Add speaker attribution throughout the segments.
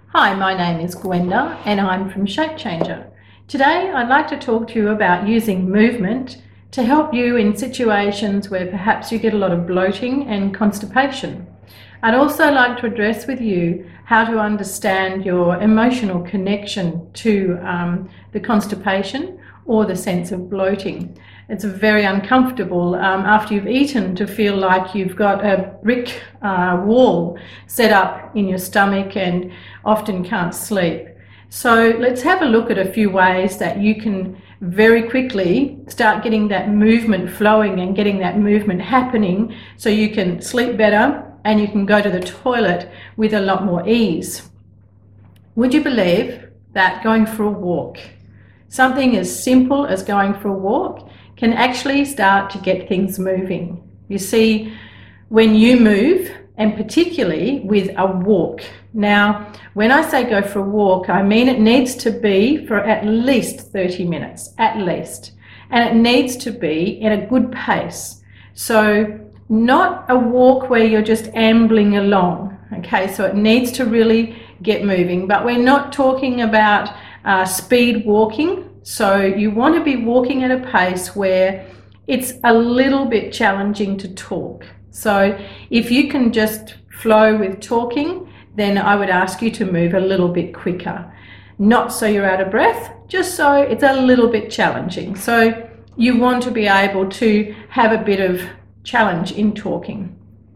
Speaker 1: Hi, my name is Gwenda and I'm from Shape Changer. Today I'd like to talk to you about using movement to help you in situations where perhaps you get a lot of bloating and constipation. I'd also like to address with you how to understand your emotional connection to the constipation or the sense of bloating. It's very uncomfortable after you've eaten to feel like you've got a brick wall set up in your stomach and often can't sleep. So let's have a look at a few ways that you can very quickly start getting that movement flowing and getting that movement happening so you can sleep better and you can go to the toilet with a lot more ease. Would you believe that going for a walk, something as simple as going for a walk, can actually start to get things moving? You see, when you move, and particularly with a walk. Now, when I say go for a walk, I mean it needs to be for at least 30 minutes, at least. And it needs to be in a good pace. So not a walk where you're just ambling along, okay? So it needs to really get moving, but we're not talking about speed walking. So you want to be walking at a pace where it's a little bit challenging to talk. So if you can just flow with talking, then I would ask you to move a little bit quicker. Not so you're out of breath, just so it's a little bit challenging. So you want to be able to have a bit of challenge in talking.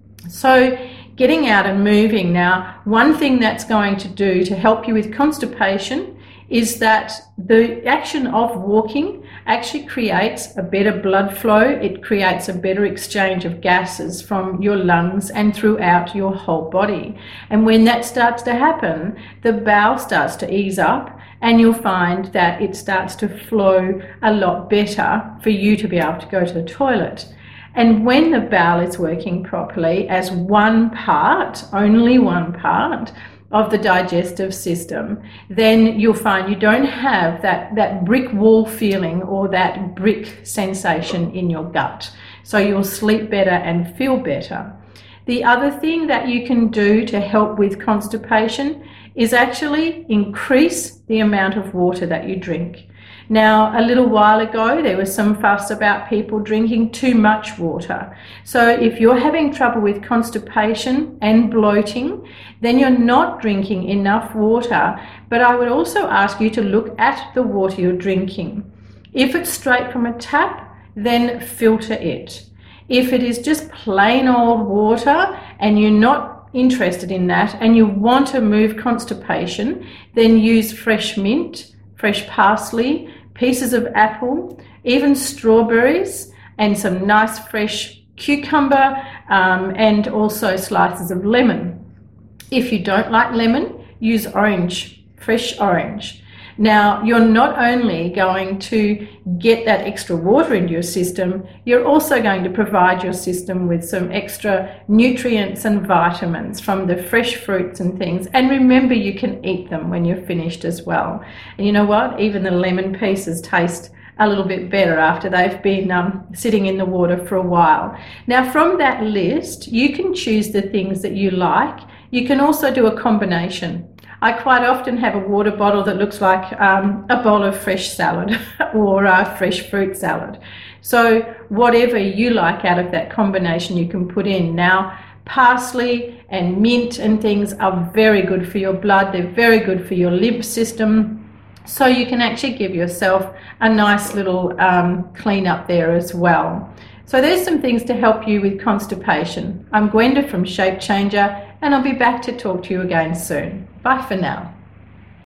Speaker 1: So getting out and moving. Now, one thing that's going to do to help you with constipation is that the action of walking actually creates a better blood flow. It creates a better exchange of gases from your lungs and throughout your whole body. And when that starts to happen, the bowel starts to ease up and you'll find that it starts to flow a lot better for you to be able to go to the toilet. And when the bowel is working properly as one part, only one part, of the digestive system, then you'll find you don't have that brick wall feeling or that brick sensation in your gut. So you'll sleep better and feel better. The other thing that you can do to help with constipation is actually increase the amount of water that you drink. Now, a little while ago, there was some fuss about people drinking too much water. So if you're having trouble with constipation and bloating, then you're not drinking enough water. But I would also ask you to look at the water you're drinking. If it's straight from a tap, then filter it. If it is just plain old water and you're not interested in that and you want to move constipation, then use fresh mint, fresh parsley, pieces of apple, even strawberries, and some nice fresh cucumber, and also slices of lemon. If you don't like lemon, use orange, fresh orange. Now, you're not only going to get that extra water into your system, you're also going to provide your system with some extra nutrients and vitamins from the fresh fruits and things. And remember, you can eat them when you're finished as well. And you know what? Even the lemon pieces taste a little bit better after they've been sitting in the water for a while. Now, from that list, you can choose the things that you like. You can also do a combination. I quite often have a water bottle that looks like a bowl of fresh salad or a fresh fruit salad. So whatever you like out of that combination you can put in. Now, parsley and mint and things are very good for your blood. They're very good for your lymph system. So you can actually give yourself a nice little clean up there as well. So there's some things to help you with constipation. I'm Gwenda from Shape Changer, and I'll be back to talk to you again soon. Bye for now.